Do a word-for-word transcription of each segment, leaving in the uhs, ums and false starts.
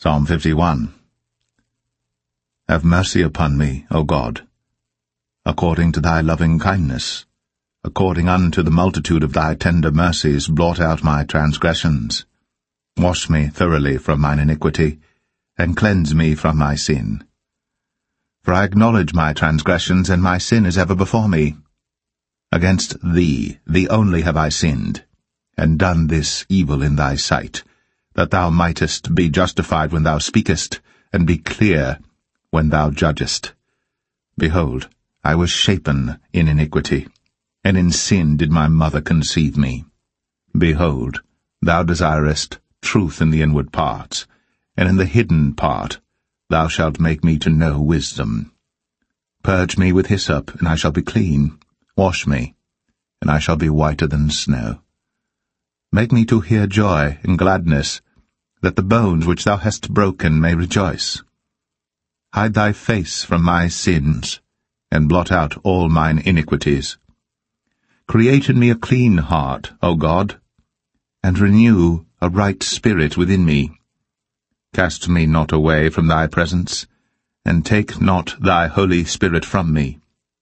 Psalm fifty-one. Have mercy upon me, O God, according to thy loving kindness. According unto the multitude of thy tender mercies, blot out my transgressions. Wash me thoroughly from mine iniquity, and cleanse me from my sin. For I acknowledge my transgressions, and my sin is ever before me. Against thee, thee only have I sinned, and done this evil in thy sight, that thou mightest be justified when thou speakest, and be clear when thou judgest. Behold, I was shapen in iniquity, and in sin did my mother conceive me. Behold, thou desirest truth in the inward parts, and in the hidden part thou shalt make me to know wisdom. Purge me with hyssop, and I shall be clean. Wash me, and I shall be whiter than snow. Make me to hear joy and gladness, that the bones which thou hast broken may rejoice. Hide thy face from my sins, and blot out all mine iniquities. Create in me a clean heart, O God, and renew a right spirit within me. Cast me not away from thy presence, and take not thy Holy Spirit from me.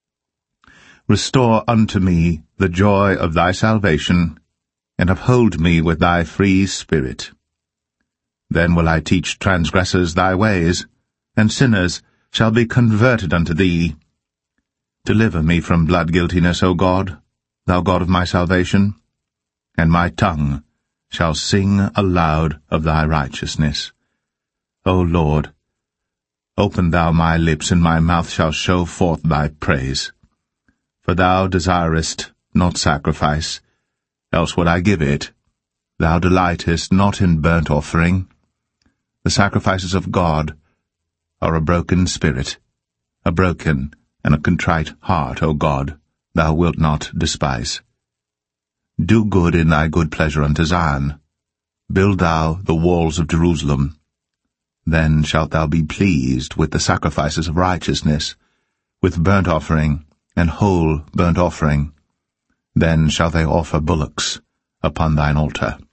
Restore unto me the joy of thy salvation, and uphold me with thy free spirit. Then will I teach transgressors thy ways, and sinners shall be converted unto thee. Deliver me from blood guiltiness, O God, thou God of my salvation, and my tongue shall sing aloud of thy righteousness. O Lord, open thou my lips, and my mouth shall show forth thy praise. For thou desirest not sacrifice, else would I give it. Thou delightest not in burnt offering. The sacrifices of God are a broken spirit, a broken and a contrite heart, O God, thou wilt not despise. Do good in thy good pleasure unto Zion. Build thou the walls of Jerusalem. Then shalt thou be pleased with the sacrifices of righteousness, with burnt offering and whole burnt offering. Then shall they offer bullocks upon thine altar.